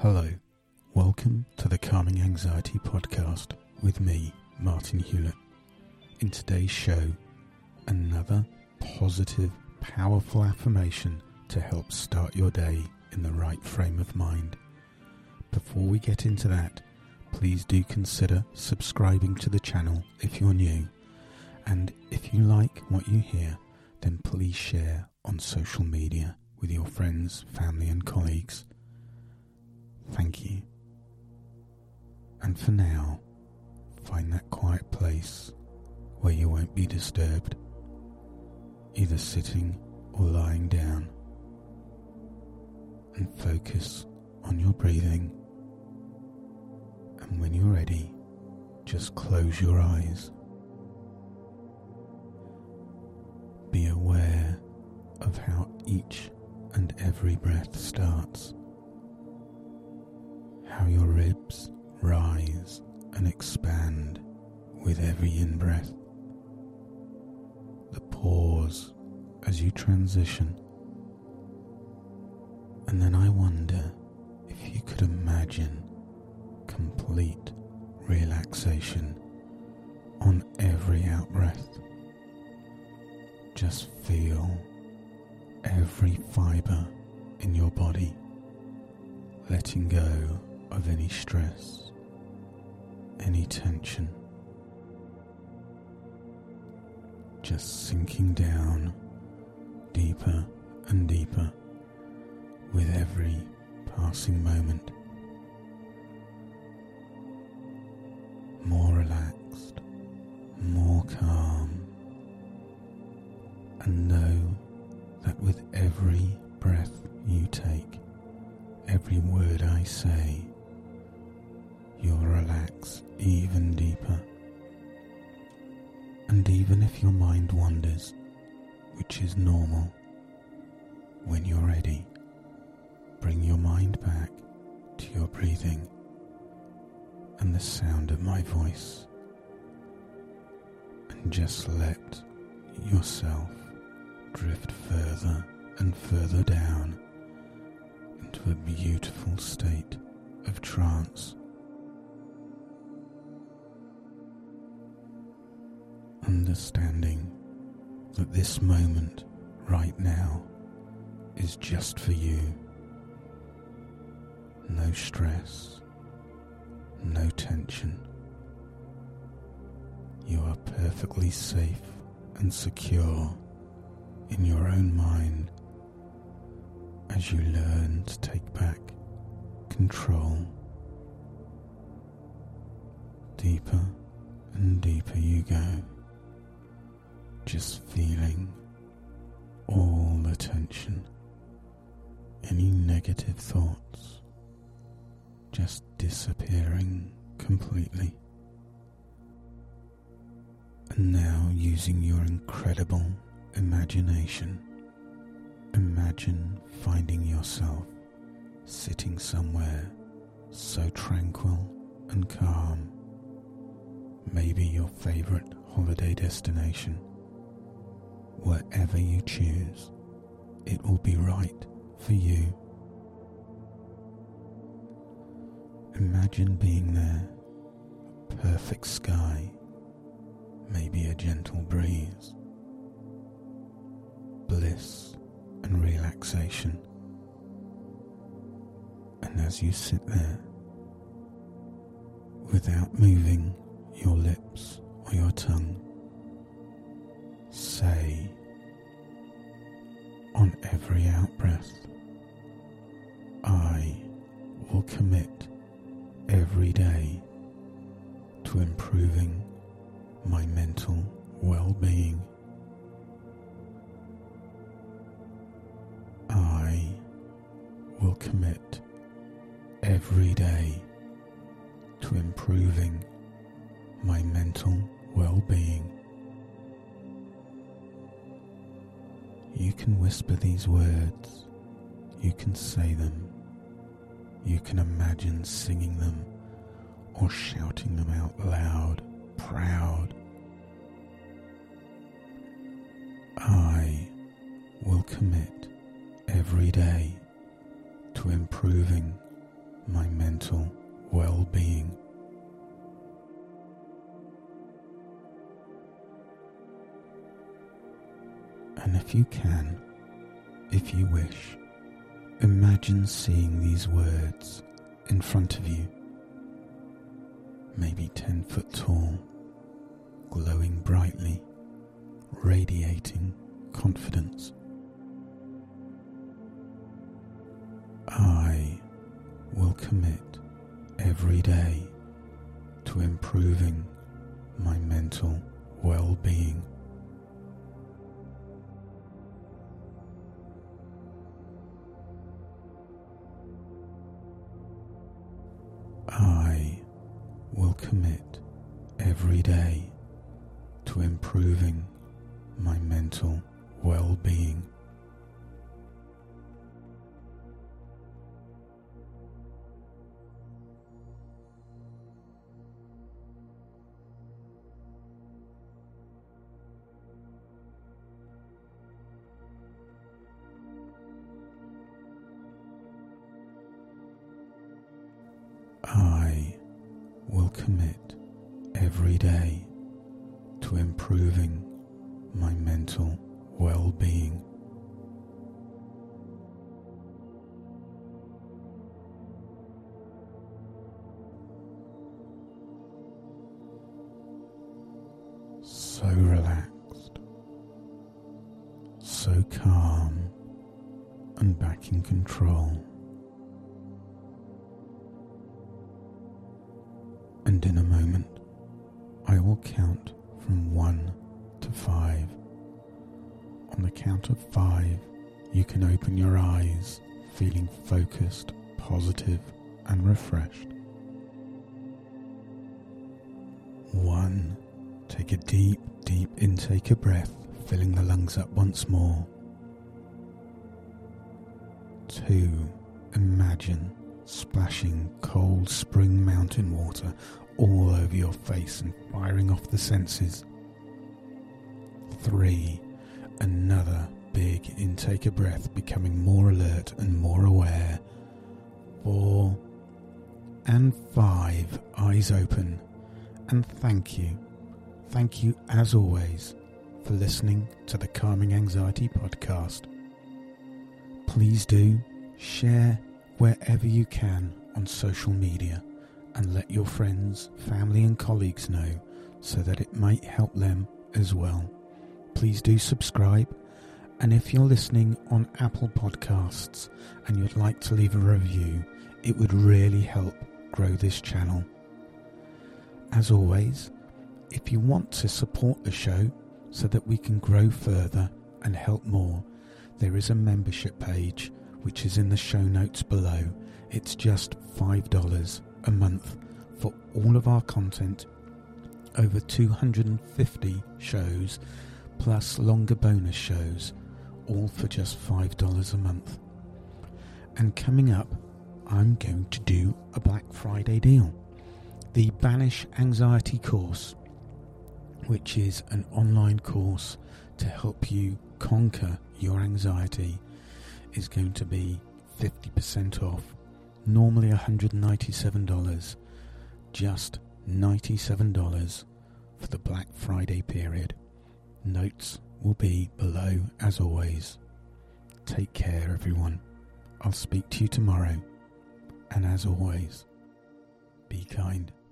Hello, welcome to the Calming Anxiety Podcast with me, Martin Hewlett. In today's show, another positive, powerful affirmation to help start your day in the right frame of mind. Before we get into that, please do consider subscribing to the channel if you're new. And if you like what you hear, then please share on social media with your friends, family and colleagues. Thank you. And for now, find that quiet place where you won't be disturbed, either sitting or lying down, and focus on your breathing. And when you're ready, just close your eyes. Be aware of how each and every breath starts, how your ribs rise and expand with every in-breath, the pause as you transition, and then I wonder if you could imagine complete relaxation on every out-breath. Just feel every fibre in your body letting go of any stress, any tension, just sinking down deeper and deeper with every passing moment. More relaxed, more calm, and know that with every breath you take, every word I say, you'll relax even deeper. And even if your mind wanders, which is normal, when you're ready, bring your mind back to your breathing and the sound of my voice, and just let yourself drift further and further down into a beautiful state of trance. Understanding that this moment right now is just for you. No stress, no tension. You are perfectly safe and secure in your own mind as you learn to take back control. Deeper and deeper you go, just feeling all the tension, any negative thoughts just disappearing completely. And now, using your incredible imagination, imagine finding yourself sitting somewhere so tranquil and calm, maybe your favorite holiday destination. Wherever you choose, it will be right for you. Imagine being there, a perfect sky, maybe a gentle breeze, bliss and relaxation. And as you sit there, without moving your lips or your tongue, say on every out-breath, I will commit every day to improving my mental well-being. I will commit every day to improving my mental well-being. You can whisper these words, you can say them, you can imagine singing them or shouting them out loud, proud. I will commit every day to improving my mental well-being. And if you can, if you wish, imagine seeing these words in front of you, maybe 10 foot tall, glowing brightly, radiating confidence. I will commit every day to improving my mental well-being. I will commit every day to improving my mental well-being. I will commit every day to improving my mental well-being. So relaxed, so calm and back in control. And in a moment, I will count from 1 to 5. On the count of 5, you can open your eyes, feeling focused, positive, and refreshed. 1. Take a deep, deep intake of breath, filling the lungs up once more. 2. Imagine splashing cold spring mountain water all over your face and firing off the senses. 3. Another big intake of breath, becoming more alert and more aware. 4. And 5. Eyes open. And thank you as always for listening to the Calming Anxiety podcast. Please do share wherever you can on social media and let your friends, family and colleagues know so that it might help them as well. Please do subscribe, and if you're listening on Apple Podcasts and you'd like to leave a review, it would really help grow this channel. As always, if you want to support the show so that we can grow further and help more, there is a membership page which is in the show notes below. It's just $5 a month for all of our content, over 250 shows, plus longer bonus shows, all for just $5 a month. And coming up, I'm going to do a Black Friday deal. The Banish Anxiety course, which is an online course to help you conquer your anxiety, is going to be 50% off. Normally $197, just $97 for the Black Friday period. Notes will be below as always. Take care everyone. I'll speak to you tomorrow. And as always, be kind.